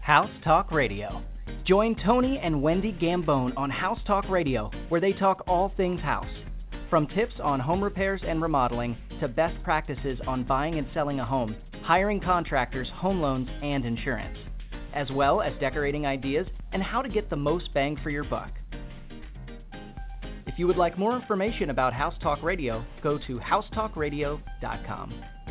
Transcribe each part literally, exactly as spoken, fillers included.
House Talk Radio. Join Tony and Wendy Gambone on House Talk Radio, where they talk all things house. From tips on home repairs and remodeling to best practices on buying and selling a home, hiring contractors, home loans, and insurance, as well as decorating ideas and how to get the most bang for your buck. If you would like more information about House Talk Radio, go to house talk radio dot com.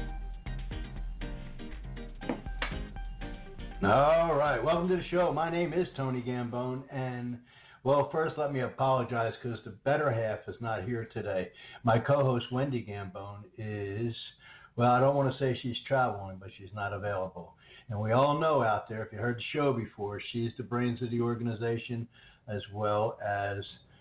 All right, welcome to the show. My name is Tony Gambone, and, well, first let me apologize because the better half is not here today. My co-host, Wendy Gambone, is, well, I don't want to say she's traveling, but she's not available. And we all know out there, if you heard the show before, she's the brains of the organization as well as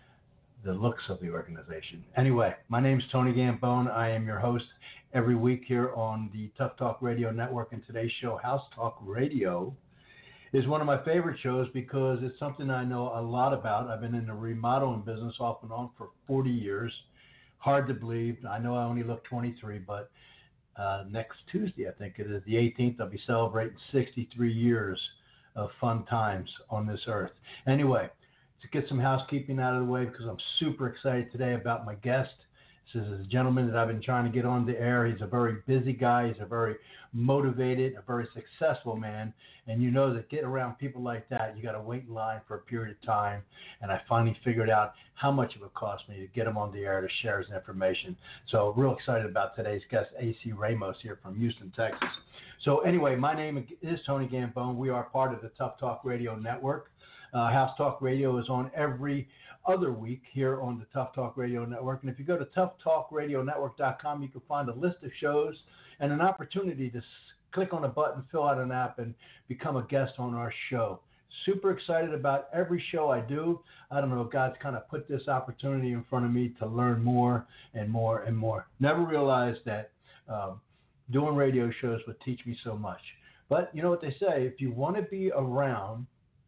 the looks of the organization. Anyway, my name's Tony Gambone. I am your host every week here on the Tough Talk Radio Network, and today's show, House Talk Radio, is one of my favorite shows because it's something I know a lot about. I've been in the remodeling business off and on for forty years. Hard to believe. I know I only look twenty-three, but uh, next Tuesday, I think it is, the eighteenth, I'll be celebrating sixty-three years of fun times on this earth. Anyway, to get some housekeeping out of the way, because I'm super excited today about my guest. This is a gentleman that I've been trying to get on the air. He's a very busy guy. He's a very motivated, a very successful man. And you know that getting around people like that, you got to wait in line for a period of time. And I finally figured out how much it would cost me to get him on the air to share his information. So real excited about today's guest, A C Ramos here from Houston, Texas. So anyway, my name is Tony Gambone. We are part of the Tough Talk Radio Network. Uh, House Talk Radio is on every other week here on the Tough Talk Radio Network. And if you go to tough talk radio network dot com, you can find a list of shows and an opportunity to s- click on a button, fill out an app, and become a guest on our show. Super excited about every show I do. I don't know, God's kind of put this opportunity in front of me to learn more and more and more. Never realized that um, doing radio shows would teach me so much. But you know what they say, if you want to be around,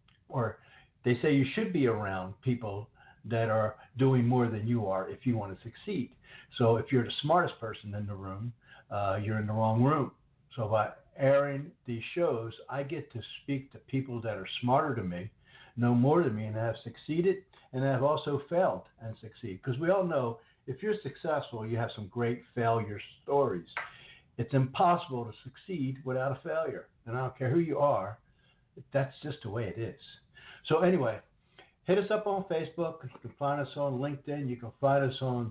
or they say you should be around people that are doing more than you are if you want to succeed. So if you're the smartest person in the room, uh, you're in the wrong room. So by airing these shows, I get to speak to people that are smarter than me, know more than me, and have succeeded, and have also failed and succeed. Because we all know if you're successful, you have some great failure stories. It's impossible to succeed without a failure. And I don't care who you are, that's just the way it is. So anyway, hit us up on Facebook. You can find us on LinkedIn. You can find us on,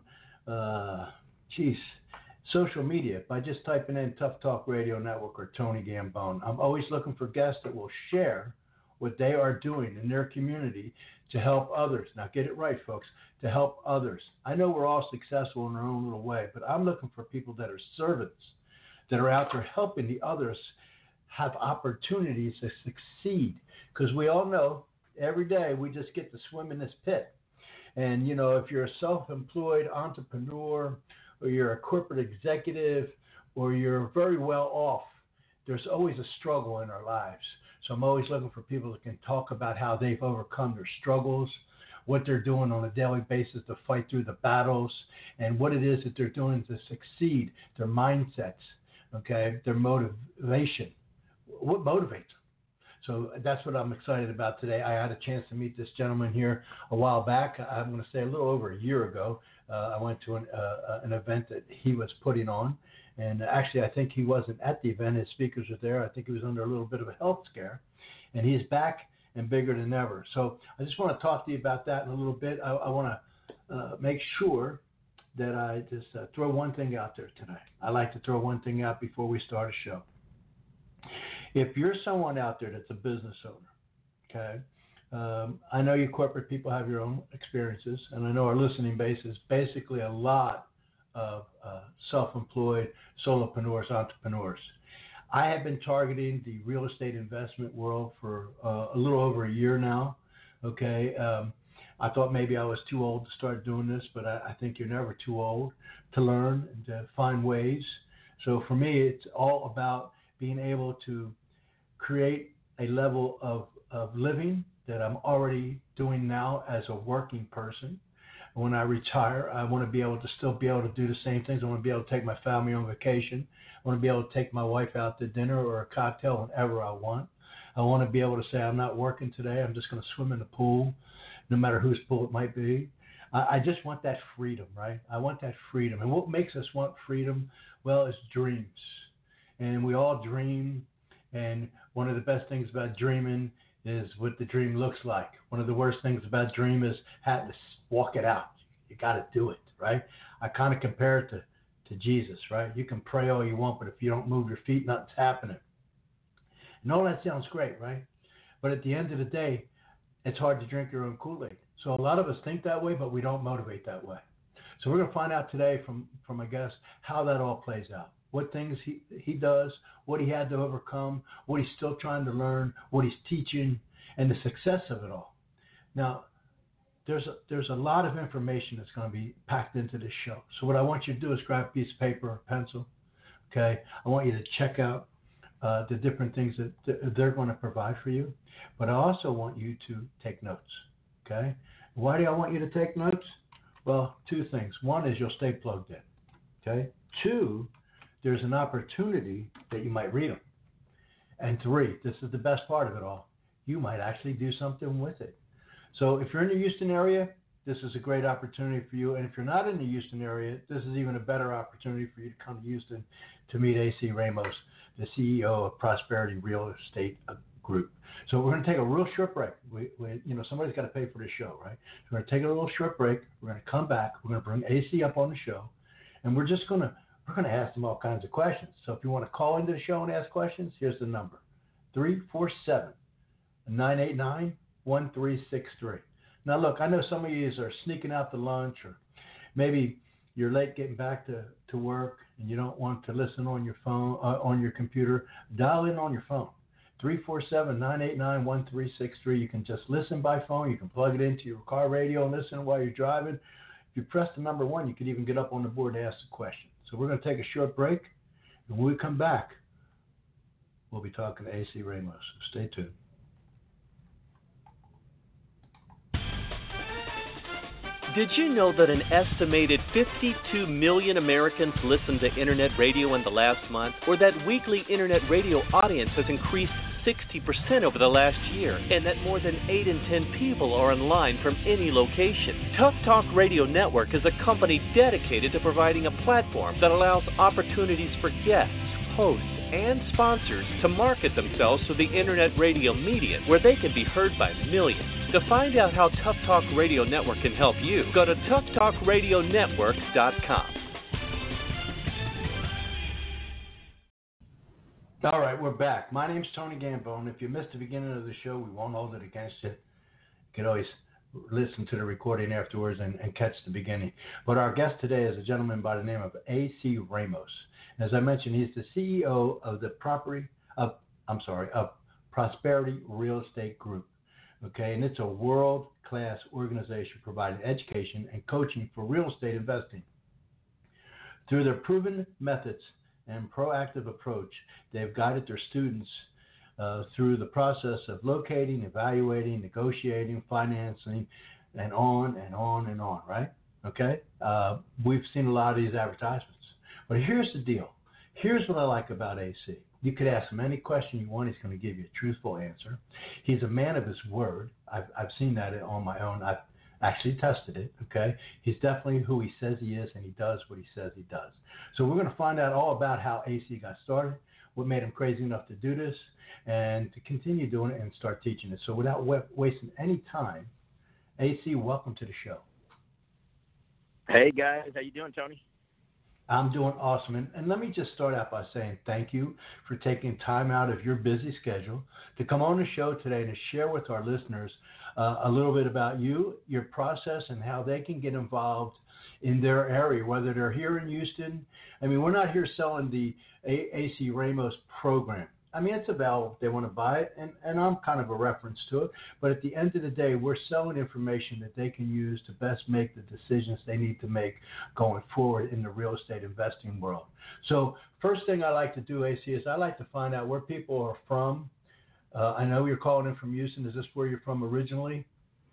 uh, geez, social media by just typing in Tough Talk Radio Network or Tony Gambone. I'm always looking for guests that will share what they are doing in their community to help others. Now get it right, folks, to help others. I know we're all successful in our own little way, but I'm looking for people that are servants, that are out there helping the others have opportunities to succeed. Because we all know every day we just get to swim in this pit. And, you know, if you're a self-employed entrepreneur or you're a corporate executive or you're very well off, there's always a struggle in our lives. So I'm always looking for people that can talk about how they've overcome their struggles, what they're doing on a daily basis to fight through the battles, and what it is that they're doing to succeed, their mindsets, okay, their motivation. What motivates them? So that's what I'm excited about today. I had a chance to meet this gentleman here a while back. I'm going to say a little over a year ago. Uh, I went to an, uh, an event that he was putting on. And actually, I think he wasn't at the event. His speakers were there. I think he was under a little bit of a health scare. And he's back and bigger than ever. So I just want to talk to you about that in a little bit. I, I want to uh, make sure that I just uh, throw one thing out there tonight. I like to throw one thing out before we start a show. If you're someone out there that's a business owner, okay, um, I know you corporate people have your own experiences, and I know our listening base is basically a lot of uh, self-employed solopreneurs, entrepreneurs. I have been targeting the real estate investment world for uh, a little over a year now, okay. Um, I thought maybe I was too old to start doing this, but I, I think you're never too old to learn and to find ways. So for me, it's all about being able to create a level of, of living that I'm already doing now as a working person. When I retire, I want to be able to still be able to do the same things. I want to be able to take my family on vacation. I want to be able to take my wife out to dinner or a cocktail whenever I want. I want to be able to say, I'm not working today. I'm just going to swim in the pool, no matter whose pool it might be. I, I just want that freedom, right? I want that freedom. And what makes us want freedom? Well, it's dreams. And we all dream. And one of the best things about dreaming is what the dream looks like. One of the worst things about dream is having to walk it out. You got to do it, right? I kind of compare it to, to Jesus, right? You can pray all you want, but if you don't move your feet, nothing's happening. And all that sounds great, right? But at the end of the day, it's hard to drink your own Kool-Aid. So a lot of us think that way, but we don't motivate that way. So we're going to find out today from, from my guest how that all plays out. What things he, he does, what he had to overcome, what he's still trying to learn, what he's teaching, and the success of it all. Now, there's a, there's a lot of information that's going to be packed into this show. So what I want you to do is grab a piece of paper or pencil, okay? I want you to check out uh, the different things that th- they're going to provide for you. But I also want you to take notes, okay? Why do I want you to take notes? Well, two things. One is you'll stay plugged in, okay? Two, there's an opportunity that you might read them. And three, this is the best part of it all, you might actually do something with it. So if you're in the Houston area, this is a great opportunity for you. And if you're not in the Houston area, this is even a better opportunity for you to come to Houston to meet A C Ramos, the C E O of Prosperity Real Estate Group. So we're going to take a real short break. We, we, you know, somebody's got to pay for this show, right? So we're going to take a little short break. We're going to come back. We're going to bring A C up on the show, and we're just going to we're going to ask him all kinds of questions. So if you want to call into the show and ask questions, here's the number: three four seven, nine eight nine, one three six three. Now, look, I know some of you are sneaking out to lunch, or maybe you're late getting back to, to work and you don't want to listen on your phone, uh, on your computer. Dial in on your phone, three four seven, nine eight nine, one three six three. You can just listen by phone. You can plug it into your car radio and listen while you're driving. If you press the number one, you can even get up on the board to ask a question. So we're going to take a short break. And when we come back, we'll be talking to A C Ramos. So stay tuned. Did you know that an estimated fifty-two million Americans listened to Internet radio in the last month? Or that weekly Internet radio audience has increased sixty percent over the last year? And that more than eight in ten people are online from any location? Tough Talk Radio Network is a company dedicated to providing a platform that allows opportunities for guests, hosts, and sponsors to market themselves to the Internet radio medium, where they can be heard by millions. To find out how Tough Talk Radio Network can help you, go to tough talk radio network dot com. All right, we're back. My name's Tony Gambone. If you missed the beginning of the show, we won't hold it against you. You can always listen to the recording afterwards and, and catch the beginning. But our guest today is a gentleman by the name of A C Ramos. As I mentioned, he's the C E O of the property of I'm sorry of Prosperity Real Estate Group. Okay, and it's a world-class organization providing education and coaching for real estate investing. Through their proven methods and proactive approach, they've guided their students uh, through the process of locating, evaluating, negotiating, financing, and on and on and on, right? Okay? Uh, we've seen a lot of these advertisements. But here's the deal. Here's what I like about A C. You could ask him any question you want. He's going to give you a truthful answer. He's a man of his word. I've, I've seen that on my own. I've actually tested it, okay? He's definitely who he says he is, and he does what he says he does. So we're going to find out all about how A C got started, what made him crazy enough to do this, and to continue doing it and start teaching it. So without wa- wasting any time, A C, welcome to the show. Hey, guys. How you doing, Tony? I'm doing awesome. And, and let me just start out by saying thank you for taking time out of your busy schedule to come on the show today and to share with our listeners uh, a little bit about you, your process, and how they can get involved in their area, whether they're here in Houston. I mean, we're not here selling the A C Ramos program. I mean, it's available if they want to buy it, and, and I'm kind of a reference to it. But at the end of the day, we're selling information that they can use to best make the decisions they need to make going forward in the real estate investing world. So first thing I like to do, A C, is I like to find out where people are from. Uh, I know you're calling in from Houston. Is this where you're from originally?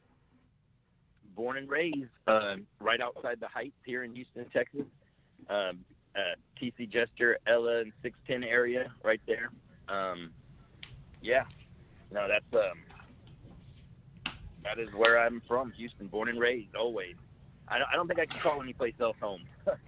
Born and raised uh, right outside the Heights here in Houston, Texas. Um, uh, T C Jester, Ella, and six ten area right there. Um, yeah, no, that's um, that is where I'm from, Houston, born and raised, always. I don't, I don't think I can call any place else home.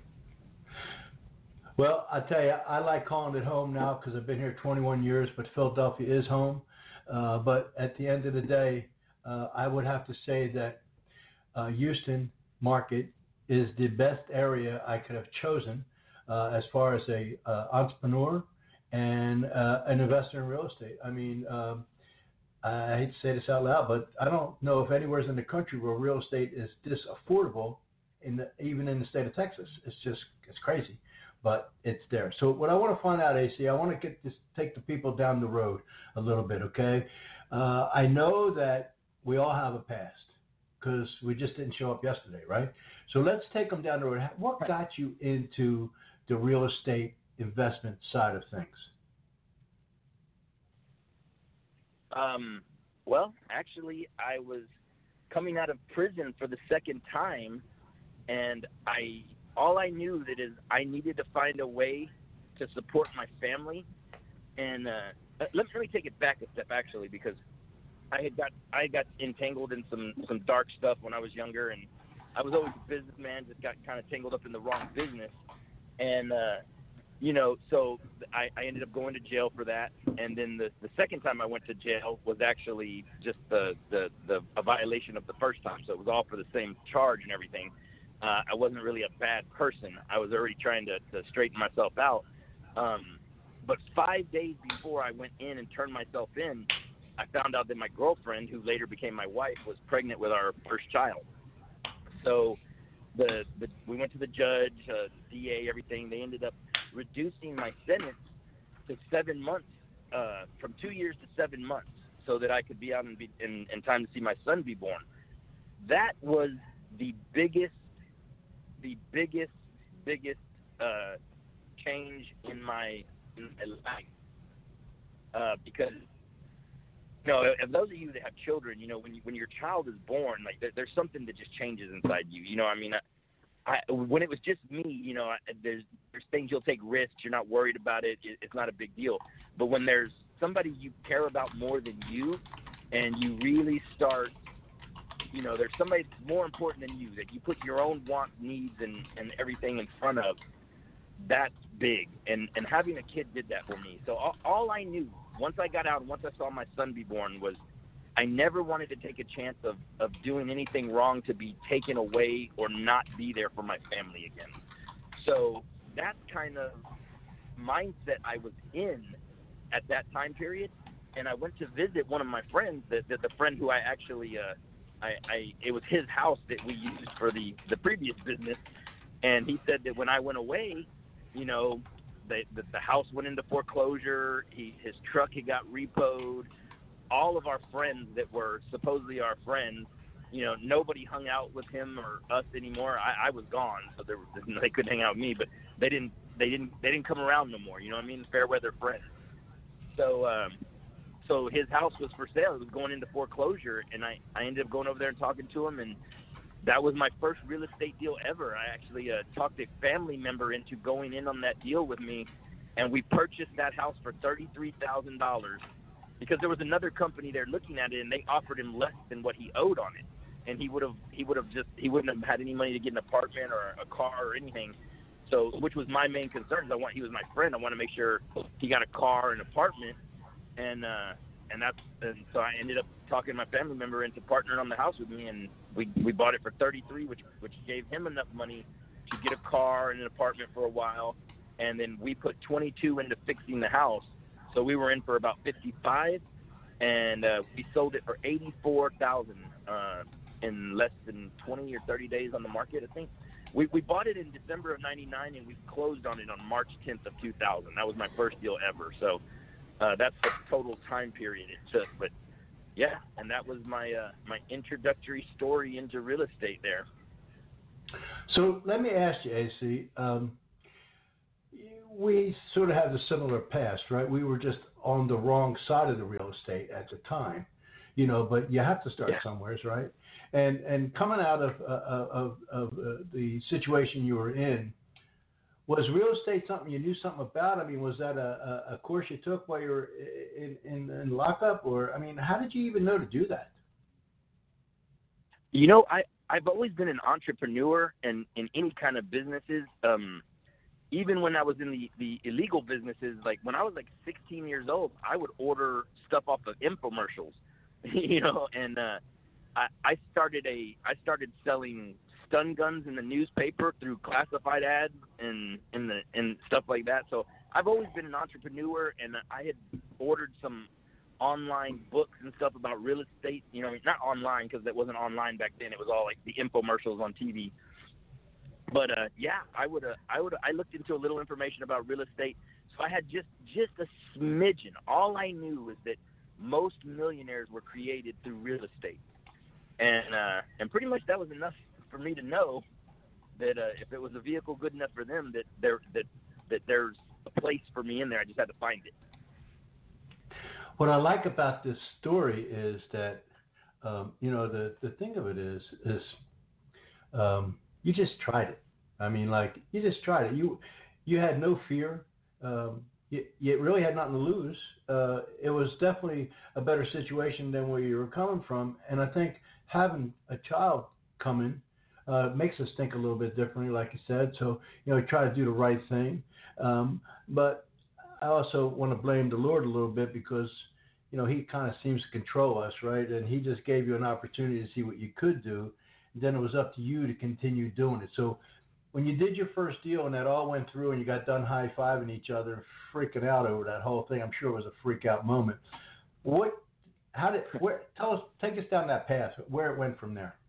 Well, I tell you, I like calling it home now because I've been here twenty-one years, but Philadelphia is home. Uh, but at the end of the day, uh, I would have to say that uh, Houston market is the best area I could have chosen uh, as far as a uh, entrepreneur and uh, an investor in real estate. I mean, um, I hate to say this out loud, but I don't know if anywhere in the country where real estate is this affordable, in the, even in the state of Texas. It's just, it's crazy, but it's there. So what I want to find out, A C, I want to get this, take the people down the road a little bit, okay? Uh, I know that we all have a past because we just didn't show up yesterday, right? So let's take them down the road. What got you into the real estate investment side of things? Um, well, actually, I was coming out of prison for the second time, and I all I knew that is I needed to find a way to support my family. And uh, let, let me take it back a step, actually, because I had got I got entangled in some, some dark stuff when I was younger, and I was always a businessman, just got kind of tangled up in the wrong business. And uh, you know, so I, I ended up going to jail for that. And then the, the second time I went to jail was actually just the, the, the a violation of the first time. So it was all for the same charge and everything. Uh, I wasn't really a bad person. I was already trying to, to straighten myself out. Um, but five days before I went in and turned myself in, I found out that my girlfriend, who later became my wife, was pregnant with our first child. So the, the we went to the judge, uh, D A, everything. They ended up reducing my sentence to seven months, uh, from two years to seven months, so that I could be out and be in, in time to see my son be born. That was the biggest, the biggest, biggest uh, change in my, in my life. Uh, because, you know, if those of you that have children, you know, when you, when your child is born, like there, there's something that just changes inside you. You know, I mean, I, I, when it was just me, you know, I, there's there's things you'll take risks. You're not worried about it. it. It's not a big deal. But when there's somebody you care about more than you, and you really start, you know, there's somebody that's more important than you, that you put your own wants, needs, and, and everything in front of, that's big. And, and having a kid did that for me. So all, all I knew, once I got out and once I saw my son be born, was I never wanted to take a chance of, of doing anything wrong to be taken away or not be there for my family again. So that's kind of mindset I was in at that time period. And I went to visit one of my friends, the, the, the friend who I actually, uh, I, I it was his house that we used for the, the previous business. And he said that when I went away, you know, the, the, the house went into foreclosure, he, his truck had got repoed. All of our friends that were supposedly our friends, you know, nobody hung out with him or us anymore. I, I was gone, so they, were, they couldn't hang out with me. But they didn't, they didn't, they didn't come around no more. You know what I mean? Fair weather friends. So, um, so his house was for sale. It was going into foreclosure, and I, I ended up going over there and talking to him, and that was my first real estate deal ever. I actually uh, talked a family member into going in on that deal with me, and we purchased that house for thirty-three thousand dollars. Because there was another company there looking at it, and they offered him less than what he owed on it, and he would have he would have just he wouldn't have had any money to get an apartment or a car or anything. So, which was my main concern. I want he was my friend. I want to make sure he got a car and apartment, and uh, and that's and so I ended up talking my family member into partnering on the house with me, and we we bought it for thirty-three, which which gave him enough money to get a car and an apartment for a while, and then we put twenty-two into fixing the house. So we were in for about fifty-five, and uh, we sold it for eighty-four thousand dollars uh, in less than twenty or thirty days on the market, I think. We we bought it in December of ninety-nine, and we closed on it on March tenth of two thousand. That was my first deal ever. So uh, that's the total time period it took. But, yeah, and that was my uh, my introductory story into real estate there. So let me ask you, A C, um, we sort of have a similar past, right? We were just on the wrong side of the real estate at the time, you know, but you have to start yeah. somewhere, right? And and coming out of uh, of, of uh, the situation you were in, was real estate something you knew something about? I mean, was that a, a, a course you took while you were in, in, in lockup? Or, I mean, how did you even know to do that? You know, I, I've always been an entrepreneur in, in any kind of businesses. Um, even when I was in the, the illegal businesses, like when I was like sixteen years old, I would order stuff off of infomercials, you know, and uh, I, I started a I started selling stun guns in the newspaper through classified ads and and the and stuff like that. So I've always been an entrepreneur, and I had ordered some online books and stuff about real estate. You know, not online because it wasn't online back then. It was all like the infomercials on T V. But uh, yeah, I would uh, I would I looked into a little information about real estate. So I had just just a smidgen. All I knew was that most millionaires were created through real estate, and uh, and pretty much that was enough for me to know that uh, if it was a vehicle good enough for them, that there that that there's a place for me in there. I just had to find it. What I like about this story is that um, you know the the thing of it is is um, you just tried it. I mean, like you just tried it. You you had no fear. Um, you, you really had nothing to lose. Uh, it was definitely a better situation than where you were coming from. And I think having a child coming uh, makes us think a little bit differently, like you said. So, you know, try to do the right thing. Um, but I also want to blame the Lord a little bit because, you know, he kind of seems to control us, right? And he just gave you an opportunity to see what you could do. And then it was up to you to continue doing it. So when you did your first deal and that all went through and you got done high-fiving each other, freaking out over that whole thing, I'm sure it was a freak-out moment. What, how did, where, tell us, take us down that path, where it went from there.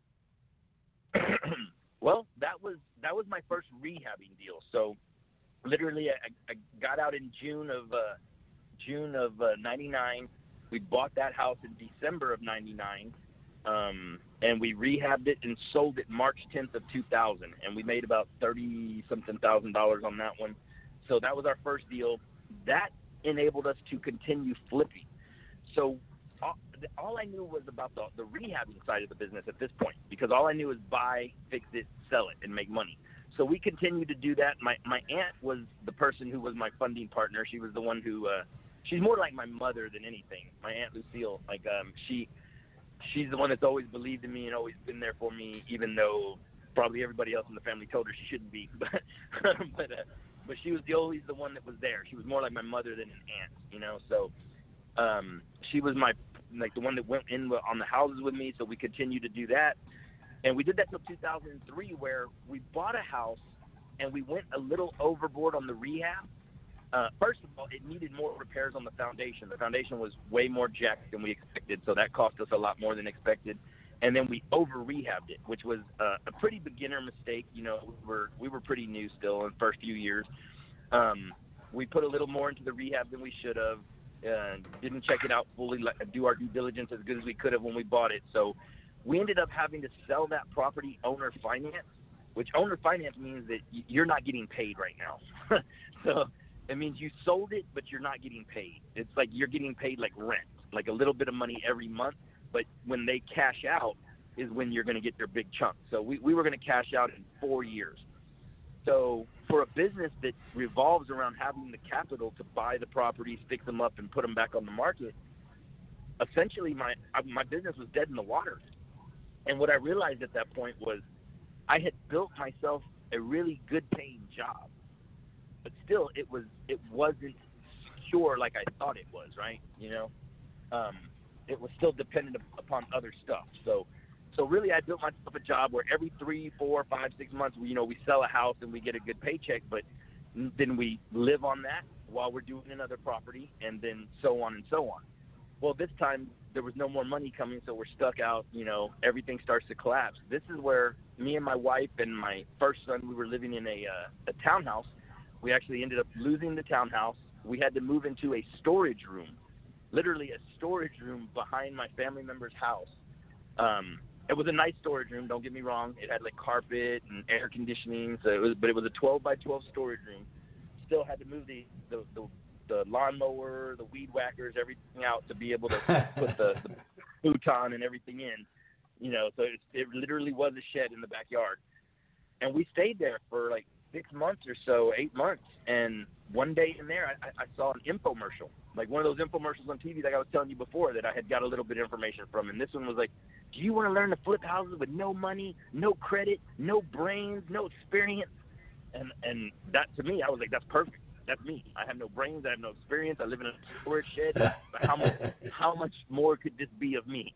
Well, that was that was my first rehabbing deal. So, literally, I, I got out in June of uh, June of uh, ninety-nine. We bought that house in December of ninety-nine, um, and we rehabbed it and sold it March tenth of two thousand. And we made about thirty something thousand dollars on that one. So that was our first deal. That enabled us to continue flipping. So all, all I knew was about the, the rehabbing side of the business at this point, because all I knew was buy, fix it, sell it, and make money. So we continued to do that. My my aunt was the person who was my funding partner. She was the one who, uh, she's more like my mother than anything. My Aunt Lucille, like um, she, she's the one that's always believed in me and always been there for me, even though probably everybody else in the family told her she shouldn't be. But but uh, but she was the always the one that was there. She was more like my mother than an aunt, you know. So um, she was my like the one that went in on the houses with me. So we continued to do that. And we did that till two thousand three, where we bought a house and we went a little overboard on the rehab. Uh, first of all, it needed more repairs on the foundation. The foundation was way more jacked than we expected, so that cost us a lot more than expected. And then we over-rehabbed it, which was uh, a pretty beginner mistake. You know, we were, we were pretty new still in the first few years. Um, we put a little more into the rehab than we should have. Uh, didn't check it out fully, like, do our due diligence as good as we could have when we bought it. So we ended up having to sell that property owner finance, which owner finance means that you're not getting paid right now. So it means you sold it, but you're not getting paid. It's like you're getting paid like rent, like a little bit of money every month. But when they cash out is when you're going to get their big chunk. So we, we were going to cash out in four years. So for a business that revolves around having the capital to buy the properties, fix them up, and put them back on the market, essentially my my business was dead in the water. And what I realized at that point was I had built myself a really good paying job, but still it was it wasn't secure like I thought it was, right? You know, um, it was still dependent upon other stuff. So, so really I built myself a job where every three, four, five, six months, we, you know, we sell a house and we get a good paycheck, but then we live on that while we're doing another property, and then so on and so on. Well, this time there was no more money coming, so we're stuck out, you know, everything starts to collapse. This is where me and my wife and my first son, we were living in a, uh, a townhouse. We actually ended up losing the townhouse. We had to move into a storage room, literally a storage room behind my family member's house. Um, it was a nice storage room, don't get me wrong. It had like carpet and air conditioning, so it was, but it was a twelve by twelve storage room. Still had to move the, the, the the lawnmower, the weed whackers, everything out to be able to put the, the futon and everything in, you know, so it, it literally was a shed in the backyard. And we stayed there for like six months or so, eight months, and one day in there, I, I saw an infomercial, like one of those infomercials on T V like I was telling you before that I had got a little bit of information from. And this one was like, do you want to learn to flip houses with no money, no credit, no brains, no experience? And and that, to me, I was like, that's perfect. That's me. I have no brains. I have no experience. I live in a storage shed. How much, how much more could this be of me?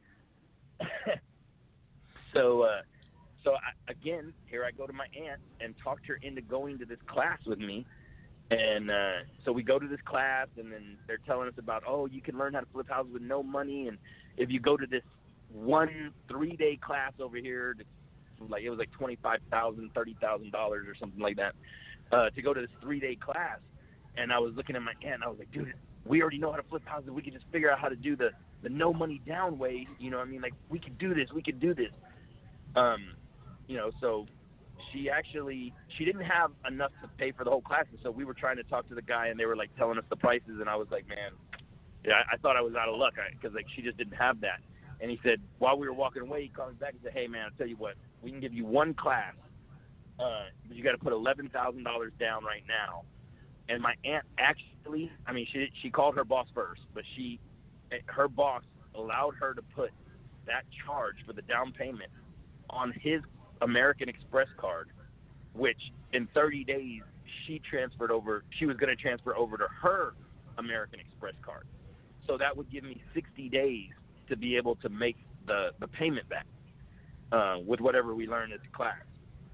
so, uh, so I, again, here I go to my aunt and talked her into going to this class with me. And uh, so we go to this class, and then they're telling us about, oh, you can learn how to flip houses with no money. And if you go to this one three-day class over here, like it was like twenty-five thousand dollars, thirty thousand dollars or something like that, uh, to go to this three-day class. And I was looking at my aunt, and I was like, dude, we already know how to flip houses. We could just figure out how to do the, the no money down way. You know what I mean? Like, we could do this. We could do this. Um, you know, so she actually, she didn't have enough to pay for the whole class. And so we were trying to talk to the guy, and they were, like, telling us the prices. And I was like, man, yeah, I, I thought I was out of luck because, like, she just didn't have that. And he said, while we were walking away, he called me back and said, hey, man, I'll tell you what, we can give you one class, uh, but you got to put eleven thousand dollars down right now. And my aunt actually, I mean, she she called her boss first, but she, her boss allowed her to put that charge for the down payment on his American Express card, which in thirty days she transferred over, she was going to transfer over to her American Express card. So that would give me sixty days to be able to make the, the payment back uh, with whatever we learned as a class.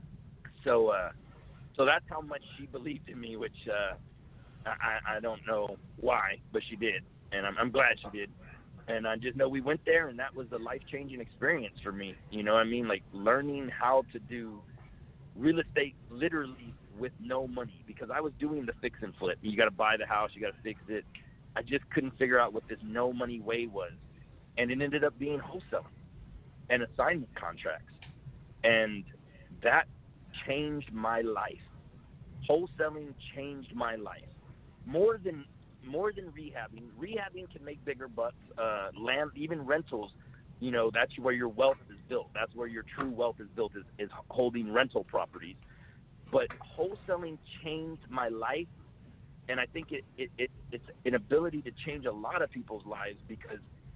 So, uh, so that's how much she believed in me, which uh, I, I don't know why, but she did, and I'm, I'm glad she did. And I just know we went there, and that was a life-changing experience for me. You know what I mean? Like learning how to do real estate literally with no money, because I was doing the fix and flip. You got to buy the house, you got to fix it. I just couldn't figure out what this no money way was. And it ended up being wholesaling and assignment contracts. And that changed my life. Wholesaling changed my life. More than more than rehabbing. Rehabbing can make bigger bucks. Uh, land, even rentals, you know, that's where your wealth is built. That's where your true wealth is built, is, is holding rental properties. But wholesaling changed my life. And I think it, it, it it's an ability to change a lot of people's lives, because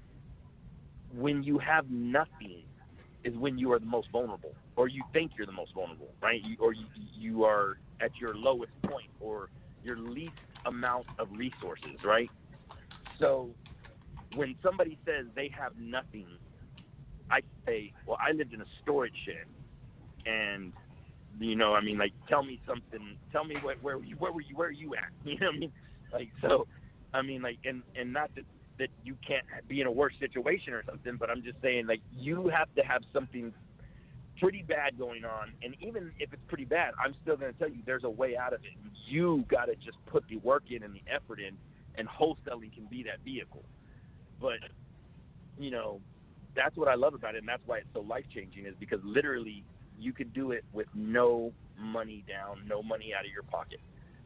when you have nothing is when you are the most vulnerable, or you think you're the most vulnerable, right? You, or you, you are at your lowest point, or your least amount of resources, right? So when somebody says they have nothing, I say, well, I lived in a storage shed, and you know, I mean, like, tell me something. Tell me what, where you, where were you, where are you at? You know what I mean? Like, so, I mean, like, and, and not that, that you can't be in a worse situation or something, but I'm just saying, like, you have to have something pretty bad going on. And even if it's pretty bad, I'm still going to tell you there's a way out of it. You got to just put the work in and the effort in, and wholesaling can be that vehicle. But, you know, that's what I love about it, and that's why it's so life-changing, is because literally you could do it with no money down, no money out of your pocket.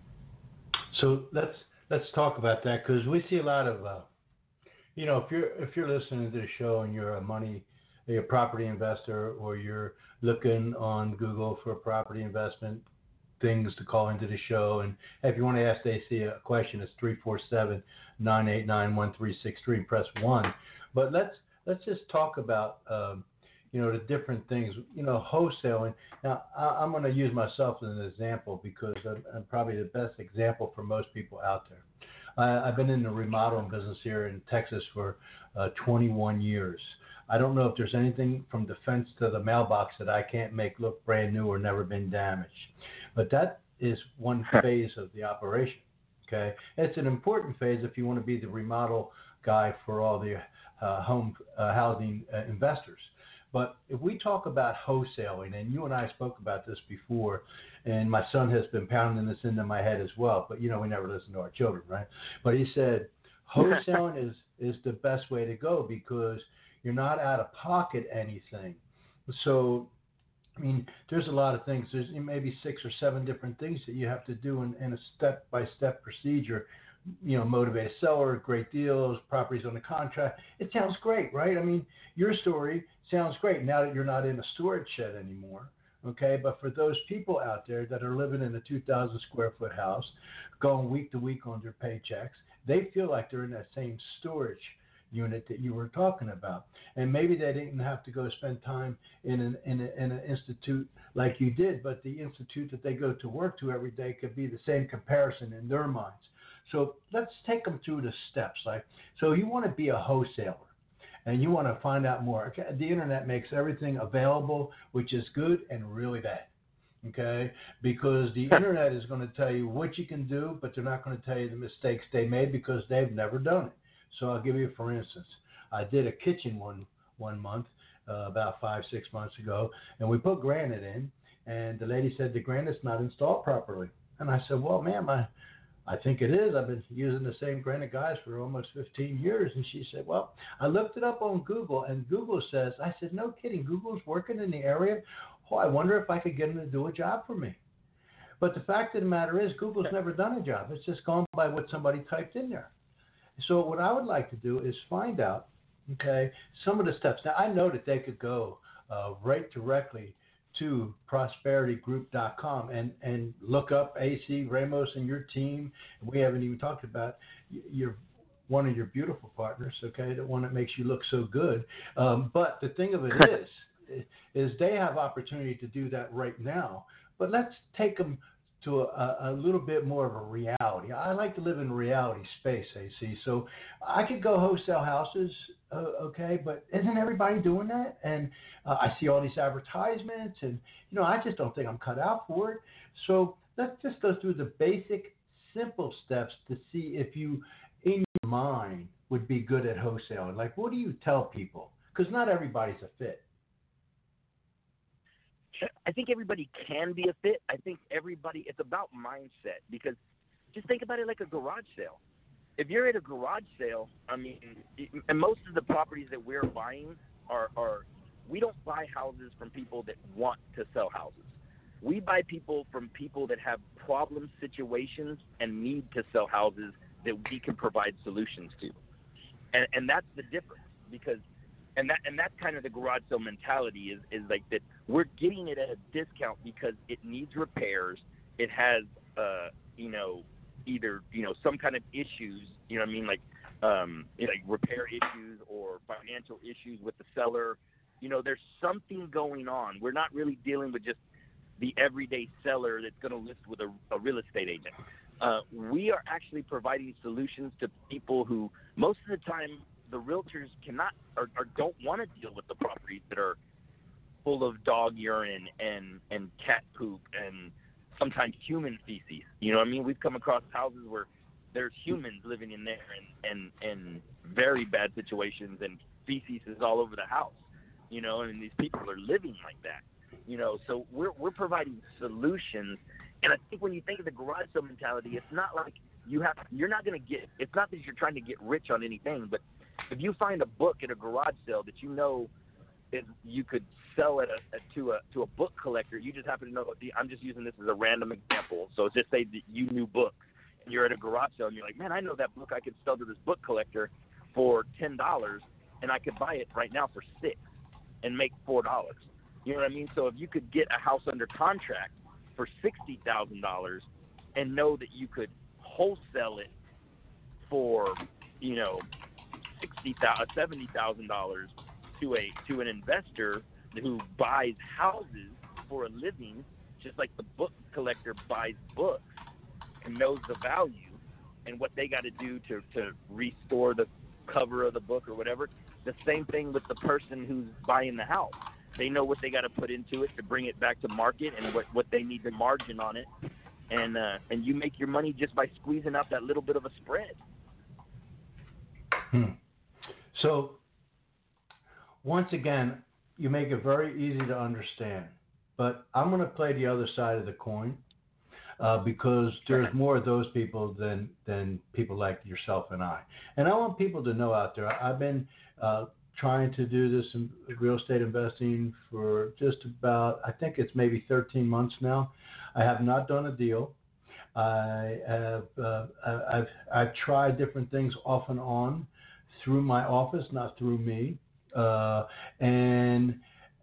So let's let's talk about that, because we see a lot of, uh, you know, if you're if you're listening to the show and you're a money, you're a property investor, or you're looking on Google for property investment things to call into the show, and if you want to ask Stacey a question, it's three four seven, nine eight nine, one three six three. Press one. But let's let's just talk about. Um, you know, the different things, you know, wholesaling. Now, I, I'm going to use myself as an example, because I'm, I'm probably the best example for most people out there. I, I've been in the remodeling business here in Texas for uh, twenty-one years. I don't know if there's anything from the fence to the mailbox that I can't make look brand new or never been damaged. But that is one phase of the operation, okay? It's an important phase if you want to be the remodel guy for all the uh, home uh, housing uh, investors. But if we talk about wholesaling, and you and I spoke about this before, and my son has been pounding this into my head as well, but, you know, we never listen to our children, right? But he said wholesaling is, is the best way to go, because you're not out of pocket anything. So, I mean, there's a lot of things. There's maybe six or seven different things that you have to do in, in a step-by-step procedure. You know, motivate a seller, great deals, properties on the contract. It sounds great, right? I mean, your story sounds great now that you're not in a storage shed anymore. Okay, but for those people out there that are living in a two thousand square foot house, going week to week on their paychecks, they feel like they're in that same storage unit that you were talking about, and maybe they didn't have to go spend time in an in, a, in an institute like you did, but the institute that they go to work to every day could be the same comparison in their minds. So let's take them through the steps. Like, so you want to be a wholesaler, and you want to find out more. The internet makes everything available, which is good and really bad. Okay, because the internet is going to tell you what you can do, but they're not going to tell you the mistakes they made because they've never done it. So I'll give you, for instance, I did a kitchen one one month, uh, about five, six months ago, and we put granite in, and the lady said the granite's not installed properly. And I said, well, ma'am, I, I think it is. I've been using the same granite guys for almost fifteen years. And she said, well, I looked it up on Google, and Google says, I said, no kidding, Google's working in the area. Oh, I wonder if I could get them to do a job for me. But the fact of the matter is, Google's never done a job. It's just gone by what somebody typed in there. So what I would like to do is find out, okay, some of the steps. Now, I know that they could go uh, right directly to prosperity group dot com and, and look up A C Ramos and your team. We haven't even talked about your one of your beautiful partners, okay, the one that makes you look so good. Um, but the thing of it is, is they have opportunity to do that right now. But let's take them to a, a little bit more of a reality. I like to live in reality space, A C. So I could go wholesale houses, uh, okay, but isn't everybody doing that? And uh, I see all these advertisements, and, you know, I just don't think I'm cut out for it. So let's just go through the basic, simple steps to see if you, in your mind, would be good at wholesaling. Like, what do you tell people? Because not everybody's a fit. I think everybody can be a fit. I think everybody, it's about mindset, because just think about it like a garage sale. If you're at a garage sale, I mean, and most of the properties that we're buying are, are we don't buy houses from people that want to sell houses. We buy people from people that have problem situations and need to sell houses that we can provide solutions to. And, and that's the difference, because And that and that's kind of the garage sale mentality is, is like that we're getting it at a discount because it needs repairs. It has, uh, you know, either, you know, some kind of issues, you know what I mean, like, um, you know, like repair issues or financial issues with the seller. You know, there's something going on. We're not really dealing with just the everyday seller that's going to list with a, a real estate agent. Uh, we are actually providing solutions to people who most of the time the realtors cannot or, or don't want to deal with the properties that are full of dog urine and, and cat poop and sometimes human feces. You know what I mean? We've come across houses where there's humans living in there and, and, and very bad situations, and feces is all over the house, you know, and these people are living like that, you know. So we're, we're providing solutions. And I think when you think of the garage sale mentality, it's not like you have, you're not going to get, it's not that you're trying to get rich on anything, but if you find a book at a garage sale that you know is, you could sell it a, a, to a to a book collector, you just happen to know. I'm just using this as a random example. So just say that you knew books, and you're at a garage sale, and you're like, man, I know that book I could sell to this book collector for ten dollars, and I could buy it right now for six and make four dollars. You know what I mean? So if you could get a house under contract for sixty thousand dollars and know that you could wholesale it for, you know, sixty thousand, seventy thousand dollars to a to an investor who buys houses for a living, just like the book collector buys books and knows the value and what they got to do to to restore the cover of the book or whatever. The same thing with the person who's buying the house. They know what they got to put into it to bring it back to market and what, what they need to margin on it, and uh, and you make your money just by squeezing out that little bit of a spread. Hmm. So, once again, you make it very easy to understand. But I'm going to play the other side of the coin uh, because there's more of those people than than people like yourself and I. And I want people to know out there, I've been uh, trying to do this in real estate investing for just about, I think it's maybe thirteen months now. I have not done a deal. I have uh, I've I've tried different things off and on through my office, not through me, uh, and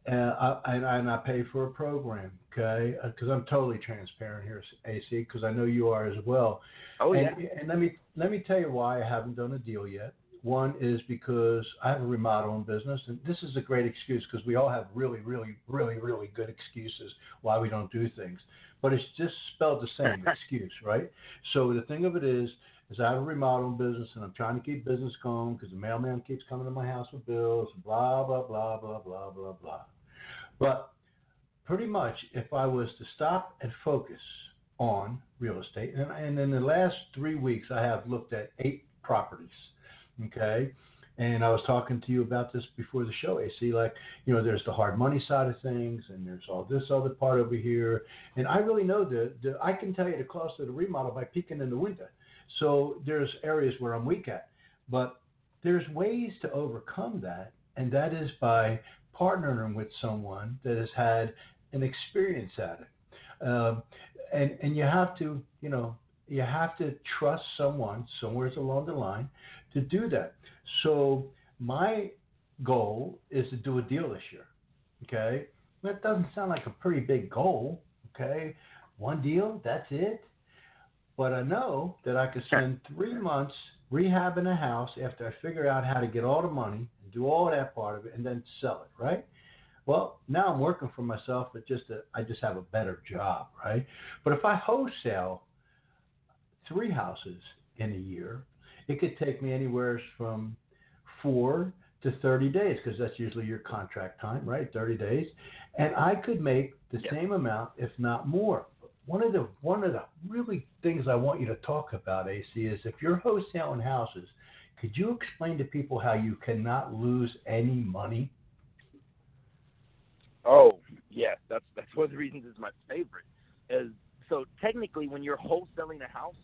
uh, I, and, and I pay for a program, okay? Because I'm totally transparent here, A C, because I know you are as well. Oh and, yeah. And let me let me tell you why I haven't done a deal yet. One is because I have a remodeling business, and this is a great excuse because we all have really, really, really, really good excuses why we don't do things. But it's just spelled the same excuse, right? So the thing of it is, is I have a remodeling business, and I'm trying to keep business going because the mailman keeps coming to my house with bills, blah, blah, blah, blah, blah, blah, blah. But pretty much, if I was to stop and focus on real estate, and, and in the last three weeks, I have looked at eight properties. Okay, and I was talking to you about this before the show, A C. Like, you know, there's the hard money side of things, and there's all this other part over here. And I really know that the, I can tell you the cost of the remodel by peeking in the window. So there's areas where I'm weak at, but there's ways to overcome that, and that is by partnering with someone that has had an experience at it. Um, and and you have to, you know, you have to trust someone somewhere along the line to do that. So my goal is to do a deal this year. Okay, that doesn't sound like a pretty big goal. Okay, one deal, that's it. But I know that I could spend three months rehabbing a house after I figure out how to get all the money and do all that part of it and then sell it, right? Well, now I'm working for myself, but just a, I just have a better job, right? But if I wholesale three houses in a year, it could take me anywhere from four to thirty days because that's usually your contract time, right? thirty days. And I could make the Yeah. same amount, if not more. One of the one of the really things I want you to talk about, A C, is if you're wholesaling houses, could you explain to people how you cannot lose any money? Oh, yes. That's that's one of the reasons it's my favorite. Is so technically, when you're wholesaling a house,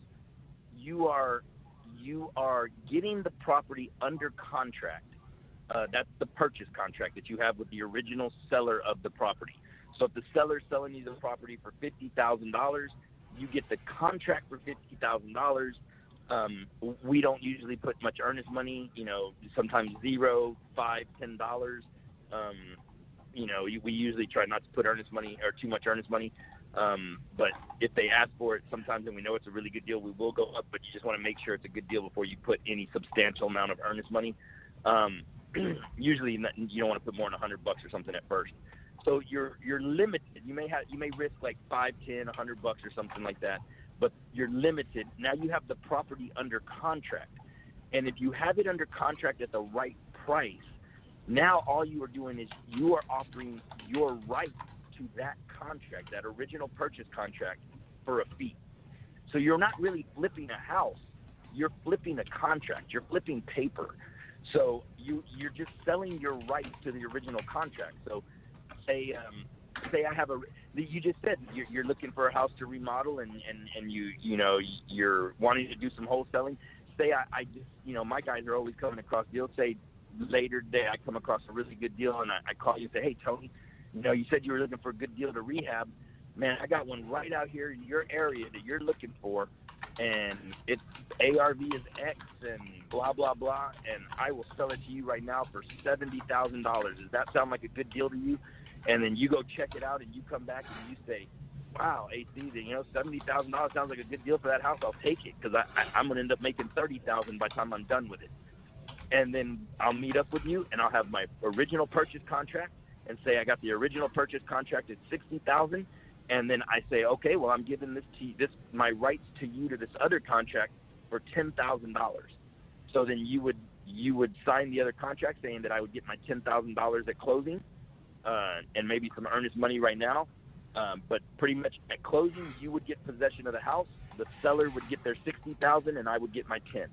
you are you are getting the property under contract. Uh, that's the purchase contract that you have with the original seller of the property. So if the seller's selling you the property for fifty thousand dollars, you get the contract for fifty thousand dollars. Um, we don't usually put much earnest money, you know, sometimes zero, five, ten dollars. Um, you know, we usually try not to put earnest money or too much earnest money. Um, but if they ask for it sometimes and we know it's a really good deal, we will go up, but you just want to make sure it's a good deal before you put any substantial amount of earnest money. Um, usually you don't want to put more than a hundred bucks or something at first. So you're, you're limited. You may have, you may risk like five, ten, a hundred bucks or something like that, but you're limited. Now you have the property under contract. And if you have it under contract at the right price, now all you are doing is you are offering your right to that contract, that original purchase contract, for a fee. So you're not really flipping a house. You're flipping a contract. You're flipping paper. So you, you're just selling your right to the original contract. So say um, say I have a – you just said you're, you're looking for a house to remodel and, and, and you, you know, you're wanting to do some wholesaling. Say I, I just – you know, my guys are always coming across deals. Say later today I come across a really good deal and I, I call you and say, hey, Tony, you know, you said you were looking for a good deal to rehab. Man, I got one right out here in your area that you're looking for, and its A R V is X and blah, blah, blah, and I will sell it to you right now for seventy thousand dollars. Does that sound like a good deal to you? And then you go check it out, and you come back and you say, wow, A C, you know, seventy thousand dollars sounds like a good deal for that house. I'll take it because I, I, I'm going to end up making thirty thousand dollars by the time I'm done with it. And then I'll meet up with you, and I'll have my original purchase contract and say I got the original purchase contract at sixty thousand dollars. And then I say, okay, well, I'm giving this to you, this my rights to you to this other contract for ten thousand dollars. So then you would you would sign the other contract saying that I would get my ten thousand dollars at closing, uh, and maybe some earnest money right now. Um, but pretty much at closing, you would get possession of the house. The seller would get their sixty thousand dollars, and I would get my ten.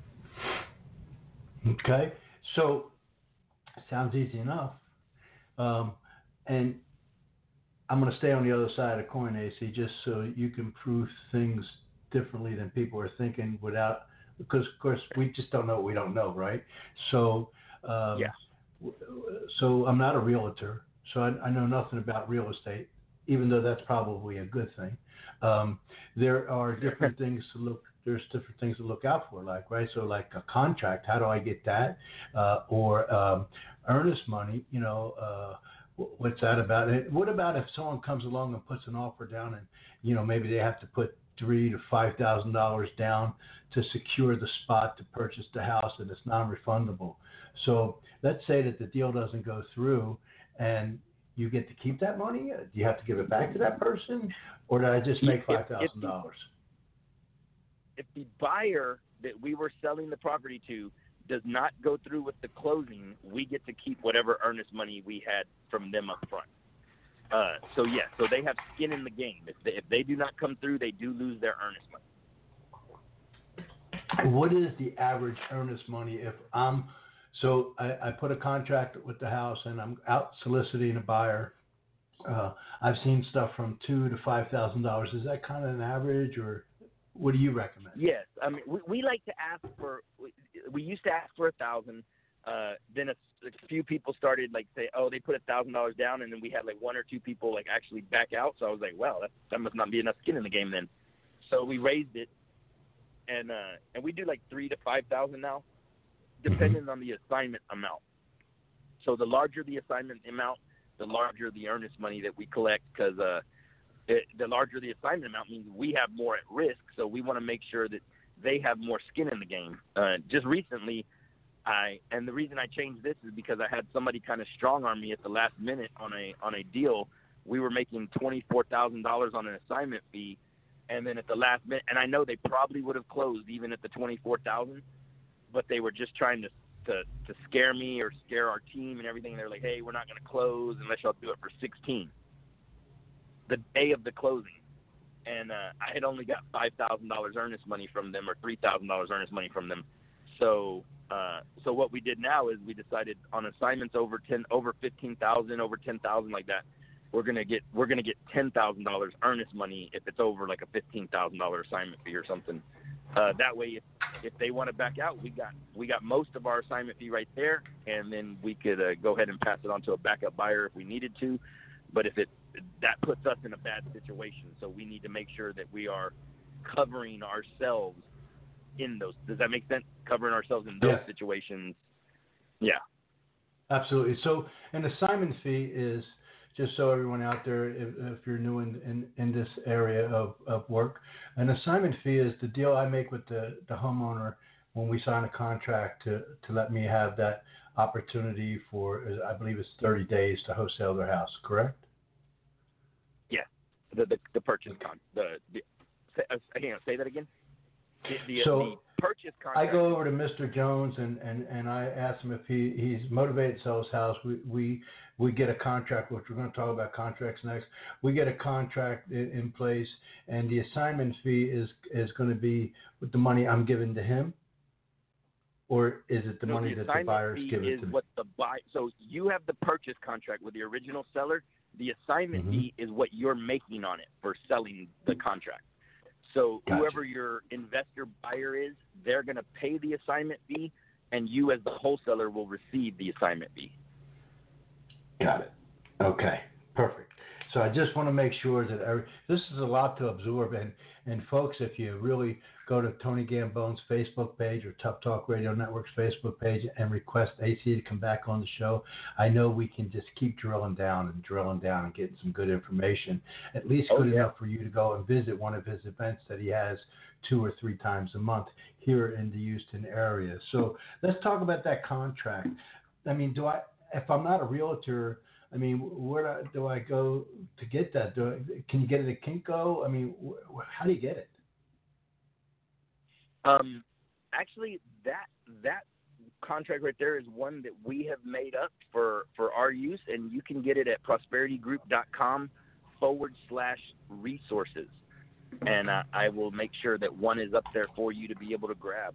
Okay, so sounds easy enough. Um, and I'm going to stay on the other side of the coin, A C, just so you can prove things differently than people are thinking without, because of course we just don't know what we don't know, right? So, um, yeah. So I'm not a realtor, so I, I know nothing about real estate, even though that's probably a good thing. Um, there are different things to look. There's different things to look out for, like right. So like a contract, how do I get that? Uh, or um, earnest money, you know. Uh, wh- what's that about? And what about if someone comes along and puts an offer down, and you know maybe they have to put three to five thousand dollars down to secure the spot to purchase the house, and it's non-refundable. So let's say that the deal doesn't go through, and you get to keep that money. Do you have to give it back to that person, or did I just make five thousand dollars? If the buyer that we were selling the property to does not go through with the closing, we get to keep whatever earnest money we had from them up front. Uh, so, yeah, so they have skin in the game. If they, if they do not come through, they do lose their earnest money. What is the average earnest money if I'm so I, I put a contract with the house and I'm out soliciting a buyer? Uh, I've seen stuff from two to five thousand dollars. Is that kind of an average, or what do you recommend? Yes, I mean we, we like to ask for. We, we used to ask for a thousand. Uh, then a, a few people started like say, oh, they put a thousand dollars down, and then we had like one or two people like actually back out. So I was like, well, that, that must not be enough skin in the game then. So we raised it, and uh, and we do like three to five thousand now, depending mm-hmm. on the assignment amount. So the larger the assignment amount, the larger the earnest money that we collect, because uh, it, the larger the assignment amount means we have more at risk. So we want to make sure that they have more skin in the game. Uh, just recently, I and the reason I changed this is because I had somebody kind of strong arm me at the last minute on a on a deal. We were making twenty-four thousand dollars on an assignment fee, and then at the last minute, and I know they probably would have closed even at the twenty-four thousand dollars, but they were just trying to, to to scare me or scare our team and everything. They're like, hey, we're not going to close unless y'all do it for sixteen, the day of the closing. And uh, I had only got five thousand dollars earnest money from them or three thousand dollars earnest money from them. So uh, so what we did now is we decided on assignments over ten, over fifteen thousand, over ten thousand like that, we're gonna get we're gonna get ten thousand dollars earnest money if it's over like a fifteen thousand dollars assignment fee or something. Uh, that way, if if they want to back out, we got we got most of our assignment fee right there, and then we could uh, go ahead and pass it on to a backup buyer if we needed to. But if it that puts us in a bad situation, so we need to make sure that we are covering ourselves in those. Does that make sense? Covering ourselves in those yeah. situations. Yeah. Absolutely. So an assignment fee is, just so everyone out there, if, if you're new in, in, in this area of, of work, an assignment fee is the deal I make with the, the homeowner when we sign a contract to, to let me have that opportunity for, I believe it's thirty days to wholesale their house, correct? Yeah. The the, the purchase con. The, the uh, hang on, say that again. The, the, so the purchase contract. I go over to Mister Jones and, and, and I ask him if he, he's motivated to sell his house. We, we we get a contract, which we're going to talk about contracts next. We get a contract in, in place, and the assignment fee is is going to be with the money I'm giving to him, or is it the no, money the that the buyer's fee giving is to me? what the buy. So you have the purchase contract with the original seller. The assignment mm-hmm. fee is what you're making on it for selling the contract. So Gotcha. Whoever your investor buyer is, they're going to pay the assignment fee, and you as the wholesaler will receive the assignment fee. Got it. Okay, perfect. So I just want to make sure that every, this is a lot to absorb. And, and folks, if you really go to Tony Gambone's Facebook page or Tough Talk Radio Network's Facebook page and request A C to come back on the show, I know we can just keep drilling down and drilling down and getting some good information, at least good oh, yeah. enough for you to go and visit one of his events that he has two or three times a month here in the Houston area. So let's talk about that contract. I mean, do I, if I'm not a realtor, I mean, where do I go to get that? Do I, can you get it at Kinko? I mean, wh- how do you get it? Um, actually, that that contract right there is one that we have made up for, for our use, and you can get it at prosperitygroup.com forward slash resources. And uh, I will make sure that one is up there for you to be able to grab.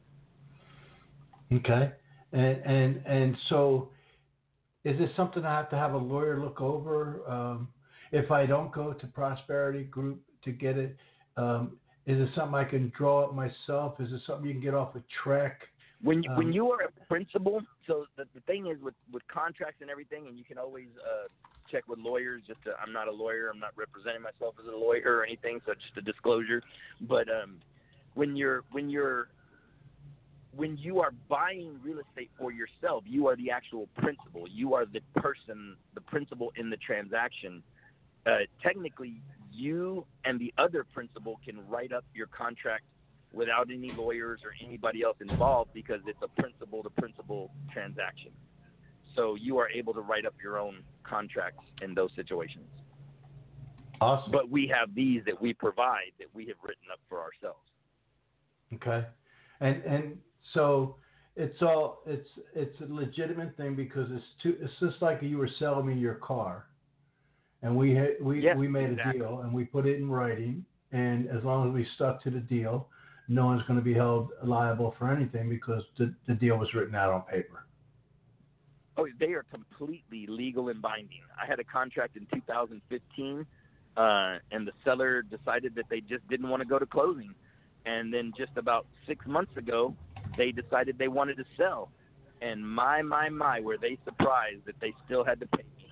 Okay. And and and so is this something I have to have a lawyer look over? Um, if I don't go to Prosperity Group to get it, um, is it something I can draw up myself? Is it something you can get off a Trek? When you, um, when you are a principal, so the, the thing is with, with contracts and everything, and you can always uh, check with lawyers. Just to, I'm not a lawyer. I'm not representing myself as a lawyer or anything, so just a disclosure. But um, when you're when you're when you are buying real estate for yourself, you are the actual principal. You are the person, the principal in the transaction. Uh, technically, you and the other principal can write up your contract without any lawyers or anybody else involved because it's a principal-to-principal transaction. So you are able to write up your own contracts in those situations. Awesome. But we have these that we provide that we have written up for ourselves. Okay. And and so it's all it's it's a legitimate thing because it's too, it's just like you were selling me your car, and we had, we yes, we made exactly. a deal and we put it in writing, and as long as we stuck to the deal, no one's going to be held liable for anything because the, the deal was written out on paper. Oh, they are completely legal and binding. I had a contract in two thousand fifteen, uh, and the seller decided that they just didn't want to go to closing. And then just about six months ago, they decided they wanted to sell. And my, my, my, were they surprised that they still had to pay me.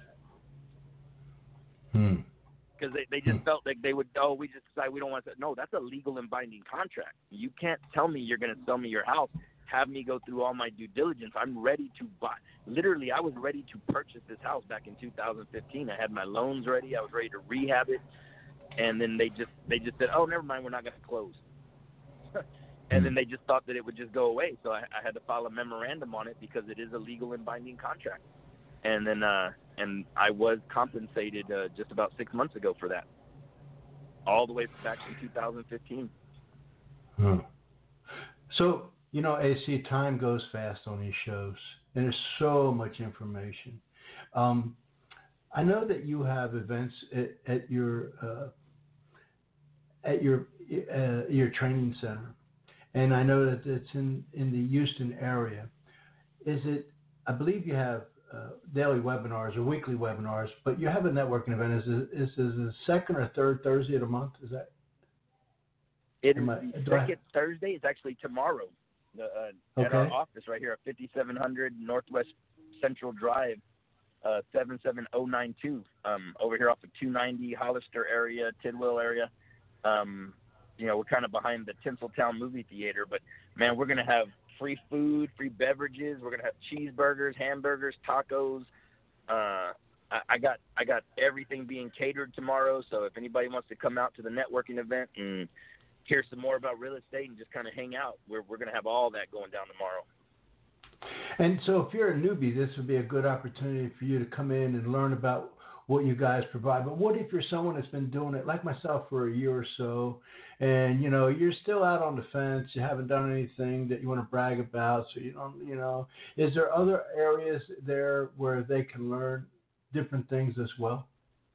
Hmm. Because they, they just hmm. felt like they would, oh, we just decided we don't want to. No, that's a legal and binding contract. You can't tell me you're going to sell me your house, have me go through all my due diligence. I'm ready to buy. Literally, I was ready to purchase this house back in two thousand fifteen. I had my loans ready. I was ready to rehab it. And then they just they just said, oh, never mind, we're not going to close. And then they just thought that it would just go away. So I, I had to file a memorandum on it because it is a legal and binding contract. And then uh, and I was compensated uh, just about six months ago for that, all the way back in two thousand fifteen. Hmm. So, you know, A C, time goes fast on these shows, and there's so much information. Um, I know that you have events at, at your uh, at your uh, your training center. And I know that it's in, in the Houston area. Is it, I believe you have uh, daily webinars or weekly webinars, but you have a networking event. Is it, is it the second or third Thursday of the month? Is that? It is I, the second I, Thursday. It's actually tomorrow uh, okay. at our office right here at fifty-seven hundred Northwest Central Drive, uh, seven seven zero nine two, um, over here off of two ninety, Hollister area, Tidwell area. Um, You know, we're kind of behind the Tinseltown movie theater, but, man, we're going to have free food, free beverages. We're going to have cheeseburgers, hamburgers, tacos. Uh, I, I got I got everything being catered tomorrow, so if anybody wants to come out to the networking event and hear some more about real estate and just kind of hang out, we're, we're going to have all that going down tomorrow. And so if you're a newbie, this would be a good opportunity for you to come in and learn about what you guys provide. But what if you're someone that's been doing it like myself for a year or so, and you know you're still out on the fence, you haven't done anything that you want to brag about, so you don't, you know, is there other areas there where they can learn different things as well?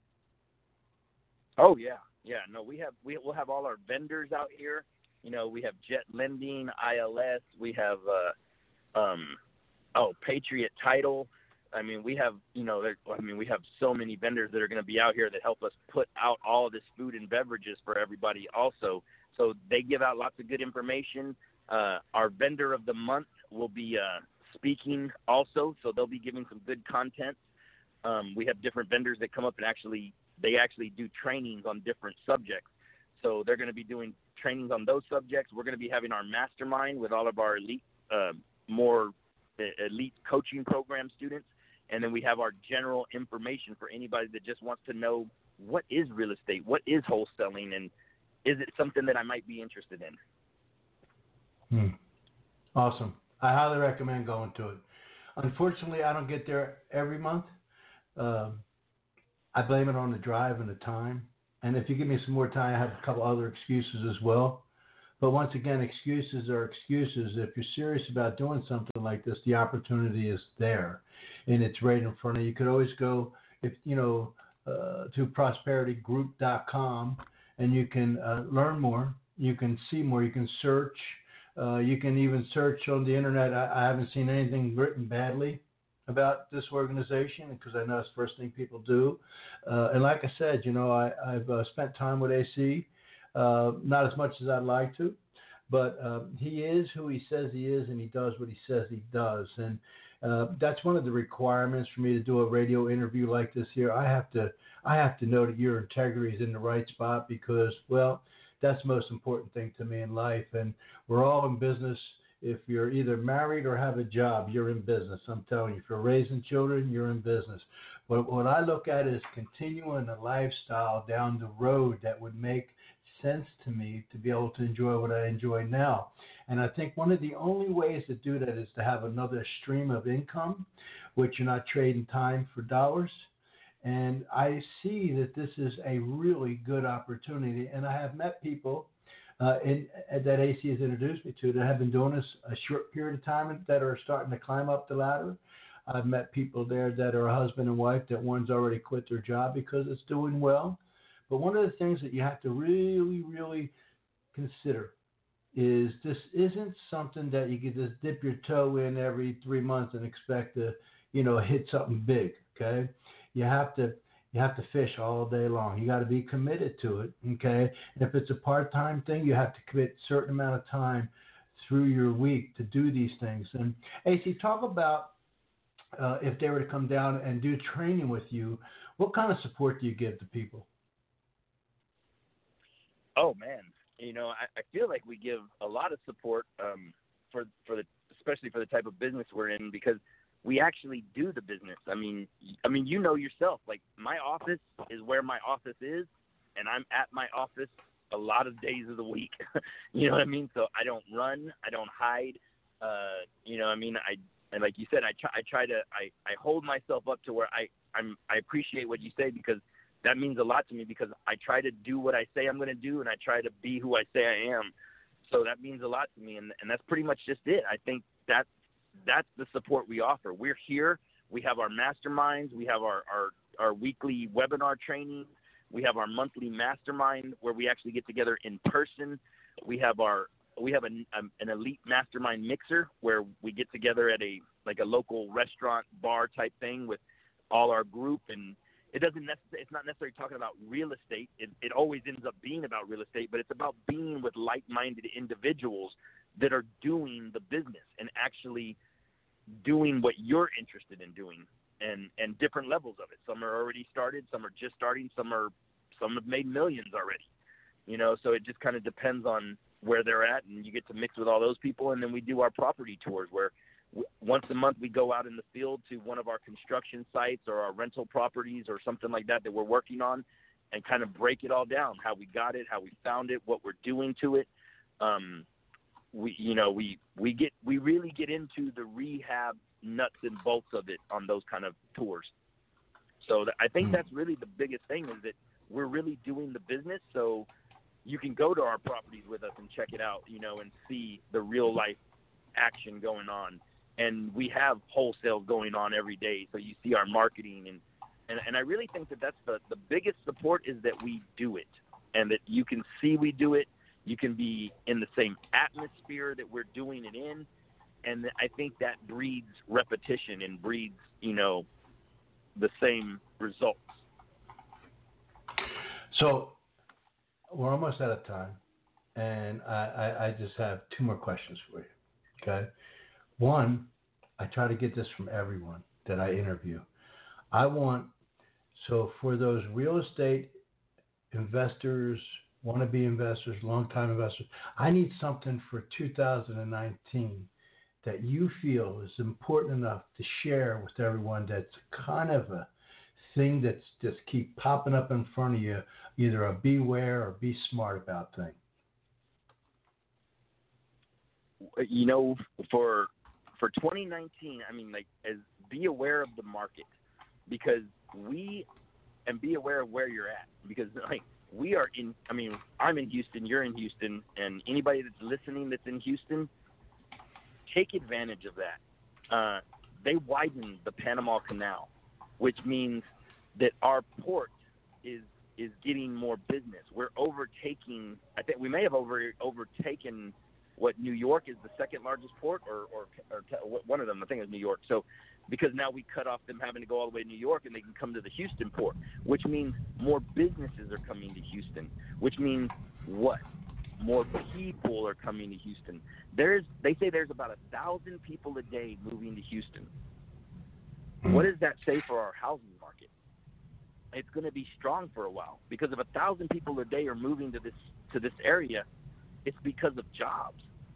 Oh yeah, yeah. No, we have we we'll have all our vendors out here. You know, we have Jet Lending, I L S, we have uh, um, oh Patriot Title. I mean, we have, you know, I mean, we have so many vendors that are going to be out here that help us put out all of this food and beverages for everybody also. So they give out lots of good information. Uh, our vendor of the month will be uh, speaking also, so they'll be giving some good content. Um, we have different vendors that come up and actually, they actually do trainings on different subjects. So they're going to be doing trainings on those subjects. We're going to be having our mastermind with all of our elite, uh, more elite coaching program students. And then we have our general information for anybody that just wants to know what is real estate, what is wholesaling, and is it something that I might be interested in? Hmm. Awesome. I highly recommend going to it. Unfortunately, I don't get there every month. Um, I blame it on the drive and the time. And if you give me some more time, I have a couple other excuses as well. But once again, excuses are excuses. If you're serious about doing something like this, the opportunity is there, and it's right in front of you. You could always go, if you know, uh, to prosperity group dot com, and you can uh, learn more. You can see more. You can search. Uh, you can even search on the internet. I, I haven't seen anything written badly about this organization because I know it's the first thing people do. Uh, and like I said, you know, I, I've uh, spent time with A C. Uh, not as much as I'd like to, but uh, he is who he says he is, and he does what he says he does. And uh, that's one of the requirements for me to do a radio interview like this here. I have to, I have to know that your integrity is in the right spot because, well, that's the most important thing to me in life. And we're all in business If you're either married or have a job, you're in business. I'm telling you, if you're raising children, you're in business. But what I look at is continuing a lifestyle down the road that would make sense to me to be able to enjoy what I enjoy now. And I think one of the only ways to do that is to have another stream of income, which you're not trading time for dollars. And I see that this is a really good opportunity. And I have met people uh, in, that A C has introduced me to that have been doing this a short period of time that are starting to climb up the ladder. I've met people there that are a husband and wife that one's already quit their job because it's doing well. But one of the things that you have to really, really consider is this isn't something that you can just dip your toe in every three months and expect to, you know, hit something big, okay? You have to you have to fish all day long. You got to be committed to it, okay? And if it's a part-time thing, you have to commit a certain amount of time through your week to do these things. And A C, talk about uh, if they were to come down and do training with you, what kind of support do you give to people? Oh man, you know, I, I feel like we give a lot of support um, for for the especially for the type of business we're in because we actually do the business. I mean, I mean, you know yourself. Like my office is where my office is, and I'm at my office a lot of days of the week. You know what I mean? So I don't run, I don't hide. Uh, you know, what I mean, I and like you said, I try, I try to, I, I hold myself up to where I, I'm, I appreciate what you say because that means a lot to me because I try to do what I say I'm going to do and I try to be who I say I am. So that means a lot to me. And, and that's pretty much just it. I think that's, that's the support we offer. We're here. We have our masterminds. We have our, our, our weekly webinar training. We have our monthly mastermind where we actually get together in person. We have our, we have an, um, an elite mastermind mixer where we get together at a, like a local restaurant bar type thing with all our group. And it doesn't necessarily, it's not necessarily talking about real estate. It, it always ends up being about real estate, but it's about being with like-minded individuals that are doing the business and actually doing what you're interested in doing and, and different levels of it. Some are already started, some are just starting, some are, some have made millions already, you know, so it just kind of depends on where they're at and you get to mix with all those people. And then we do our property tours where once a month we go out in the field to one of our construction sites or our rental properties or something like that that we're working on and kind of break it all down, how we got it, how we found it, what we're doing to it. Um, we, you know, we, we get, we really get into the rehab nuts and bolts of it on those kind of tours. So th- I think that's really the biggest thing is that we're really doing the business. So you can go to our properties with us and check it out, you know, and see the real life action going on. And we have wholesale going on every day. So you see our marketing. And, and, and I really think that that's the, the biggest support is that we do it and that you can see we do it. You can be in the same atmosphere that we're doing it in. And I think that breeds repetition and breeds, you know, the same results. So we're almost out of time. And I, I, I just have two more questions for you. Okay. One, I try to get this from everyone that I interview. I want, so for those real estate investors, wannabe investors, long-time investors, I need something for two thousand nineteen that you feel is important enough to share with everyone that's kind of a thing that's just keep popping up in front of you, either a beware or be smart about thing. You know, for for twenty nineteen, I mean, like, as be aware of the market because we, and be aware of where you're at because, like, we are in, I mean, I'm in Houston, you're in Houston, and anybody that's listening that's in Houston, take advantage of that. Uh, they widened the Panama Canal, which means that our port is is getting more business. We're overtaking, I think we may have over overtaken what New York is the second largest port, or, or, or one of them, I think it's New York. So because now we cut off them having to go all the way to New York and they can come to the Houston port, which means more businesses are coming to Houston, which means what? More people are coming to Houston. There's, they say there's about a thousand people a day moving to Houston. What does that say for our housing market? It's going to be strong for a while because if a thousand people a day are moving to this to this area, it's because of jobs.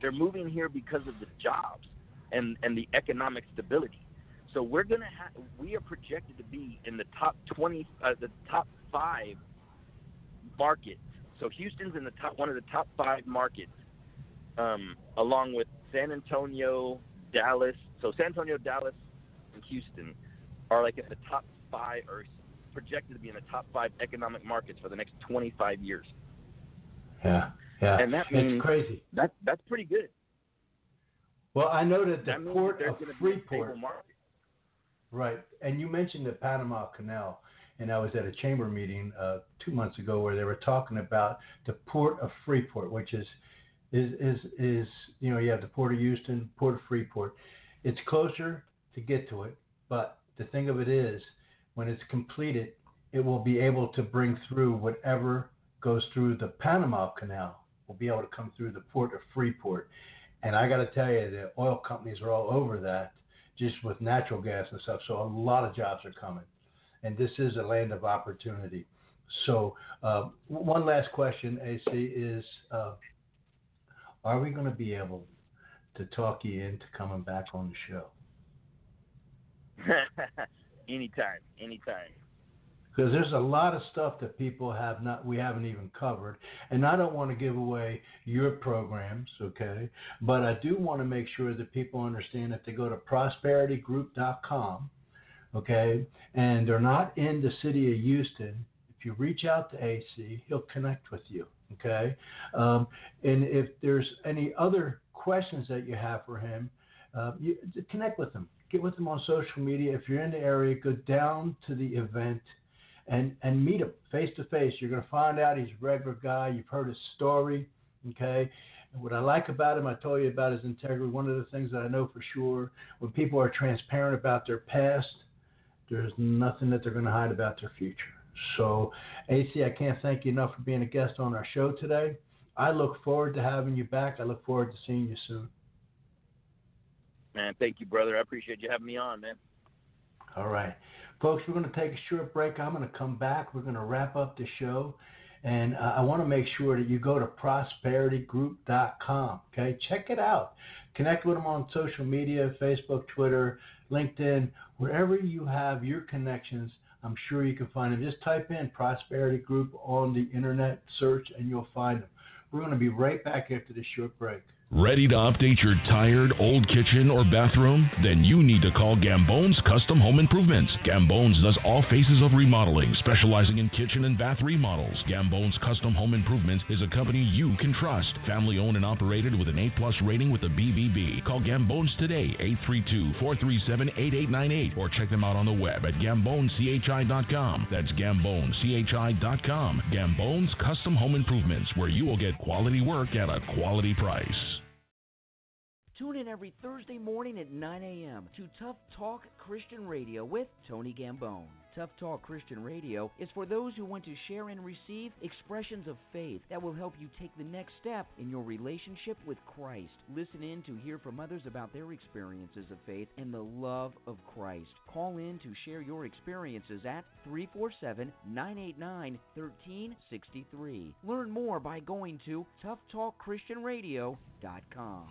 They're moving here because of the jobs and, and the economic stability. So we're gonna have we are projected to be in the top twenty, uh, the top five markets. So Houston's in the top one of the top five markets, um, along with San Antonio, Dallas. So San Antonio, Dallas, and Houston are like in the top five, or projected to be in the top five economic markets for the next twenty-five years. Yeah, yeah, and that means it's crazy. That that's pretty good. Well, I know that the that means port that of there's Freeport, right? And you mentioned the Panama Canal, and I was at a chamber meeting uh, two months ago where they were talking about the port of Freeport, which is is is is you know you have the port of Houston, port of Freeport. It's closer to get to it, but the thing of it is, when it's completed, it will be able to bring through whatever goes through the Panama Canal. Will be able to come through the port of Freeport. And I got to tell you, the oil companies are all over that, just with natural gas and stuff. So a lot of jobs are coming. And this is a land of opportunity. So uh, one last question, A C, is uh, are we going to be able to talk you into coming back on the show? anytime, anytime. Because there's a lot of stuff that people have not, we haven't even covered. And I don't want to give away your programs, okay? But I do want to make sure that people understand that they go to prosperity group dot com, okay? And they're not in the city of Houston. If you reach out to A C, he'll connect with you, okay? Um, and if there's any other questions that you have for him, uh, you, connect with him. Get with him on social media. If you're in the area, go down to the event and, and meet him face to face. You're going to find out he's a regular guy. You've heard his story, okay? And what I like about him, I told you about his integrity. One of the things that I know for sure, when people are transparent about their past, there's nothing that they're going to hide about their future. So, A C, I can't thank you enough for being a guest on our show today. I look forward to having you back. I look forward to seeing you soon. Man, thank you, brother. I appreciate you having me on, man. All right. Folks, we're going to take a short break. I'm going to come back. We're going to wrap up the show. And uh, I want to make sure that you go to prosperity group dot com, okay? Check it out. Connect with them on social media, Facebook, Twitter, LinkedIn, wherever you have your connections. I'm sure you can find them. Just type in Prosperity Group on the internet search, and you'll find them. We're going to be right back after this short break. Ready to update your tired old kitchen or bathroom? Then you need to call Gambone's Custom Home Improvements. Gambone's does all phases of remodeling, specializing in kitchen and bath remodels. Gambone's Custom Home Improvements is a company you can trust. Family owned and operated with an A plus rating with the B B B. Call Gambone's today, eight three two, four three seven, eight eight nine eight, or check them out on the web at gambone c h i dot com. That's gambone c h i dot com. Gambone's Custom Home Improvements, where you will get quality work at a quality price. Tune in every Thursday morning at nine a.m. to Tough Talk Christian Radio with Tony Gambone. Tough Talk Christian Radio is for those who want to share and receive expressions of faith that will help you take the next step in your relationship with Christ. Listen in to hear from others about their experiences of faith and the love of Christ. Call in to share your experiences at three four seven, nine eight nine, one three six three. Learn more by going to tough talk christian radio dot com.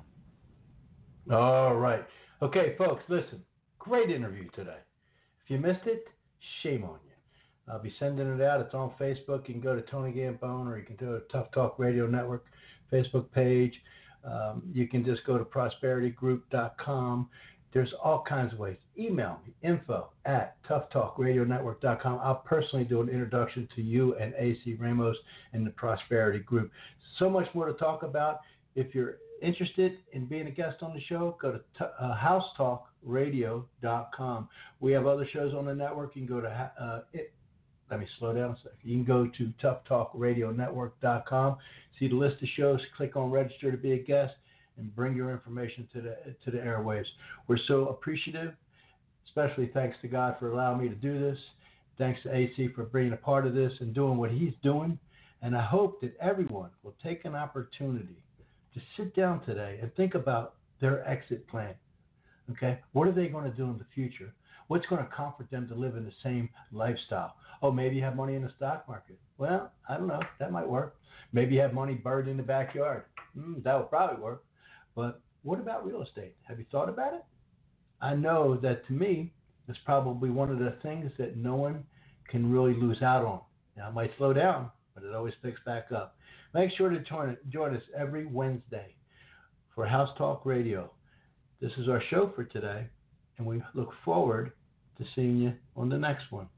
All right. Okay, folks, listen. Great interview today. If you missed it, shame on you. I'll be sending it out. It's on Facebook. You can go to Tony Gambone, or you can go to Tough Talk Radio Network Facebook page. Um, you can just go to prosperity group dot com. There's all kinds of ways. Email me, info at tough talk radio network dot com. I'll personally do an introduction to you and A C Ramos and the Prosperity Group. So much more to talk about. If you're interested in being a guest on the show, go to t- uh, house talk radio dot com. We have other shows on the network. You can go to, uh, it, let me slow down a second. You can go to tough talk radio network dot com, see the list of shows, click on register to be a guest, and bring your information to the to the airwaves. We're so appreciative, especially thanks to God for allowing me to do this. Thanks to A C for being a part of this and doing what he's doing. And I hope that everyone will take an opportunity to sit down today and think about their exit plan. Okay? What are they going to do in the future? What's going to comfort them to live in the same lifestyle? Oh, maybe you have money in the stock market. Well, I don't know. That might work. Maybe you have money buried in the backyard. Mm, that would probably work. But what about real estate? Have you thought about it? I know that to me, it's probably one of the things that no one can really lose out on. Now, it might slow down, but it always picks back up. Make sure to join, join us every Wednesday for House Talk Radio. This is our show for today, and we look forward to seeing you on the next one.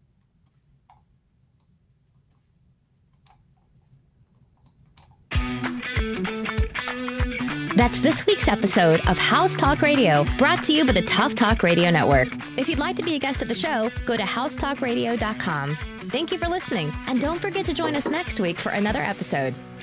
That's this week's episode of House Talk Radio, brought to you by the Tough Talk Radio Network. If you'd like to be a guest of the show, go to house talk radio dot com. Thank you for listening, and don't forget to join us next week for another episode.